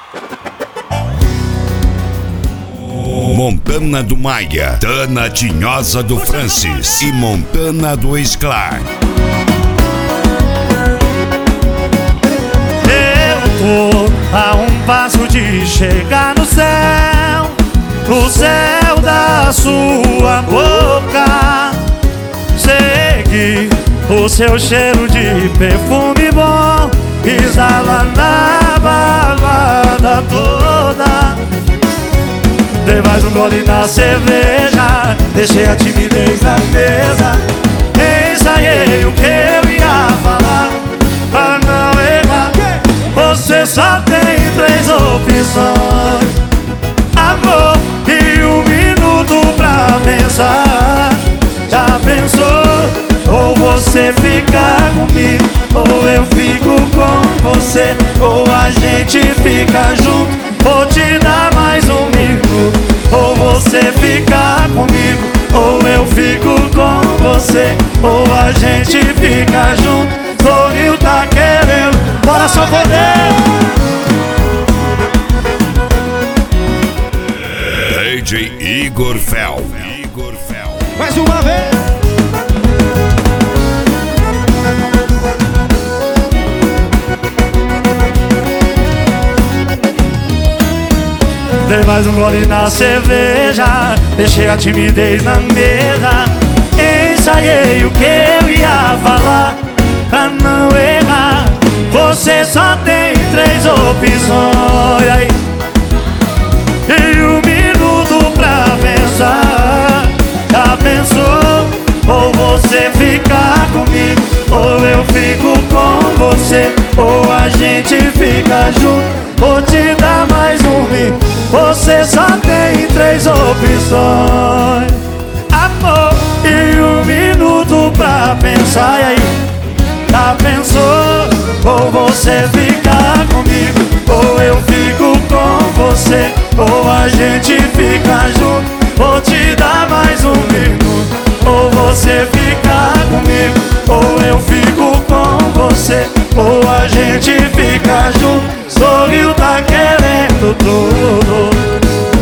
Montana do Maia, Tana Tinhosa do Francis e Montana do Esclar. Eu tô a um passo de chegar no céu da sua boca. Seguir o seu cheiro de perfume bom, exala na balada toda. Dei mais um gole na cerveja, deixei a timidez na mesa. Ensaiei o que eu ia falar pra não errar. Você só tem 3 opções: amor e 1 minuto pra pensar. Já pensou? Ou você fica comigo, ou eu fico com você, ou a gente fica junto. Vou te dar mais 1 minuto. Ou você fica comigo, ou eu fico com você, ou a gente fica junto. Sorriu, tá querendo, bora só poder. DJ Igor Fel. Mais uma vez. Dei mais um gole na cerveja, deixei a timidez na mesa. Ensaiei o que eu ia falar pra não errar. Você só tem 3 opções aí, e 1 minuto pra pensar. Já pensou? Ou você fica comigo, ou eu fico com você, ou a gente fica junto. Vou te dar mais 1 minuto. Você só tem 3 opções: amor e 1 minuto pra pensar. E aí, já pensou? Ou você fica comigo, ou eu fico com você, ou a gente fica junto. Vou te dar mais 1 minuto. Ou você fica comigo, ou eu fico com você, ou a gente fica junto. Sorriu, tá querendo tudo.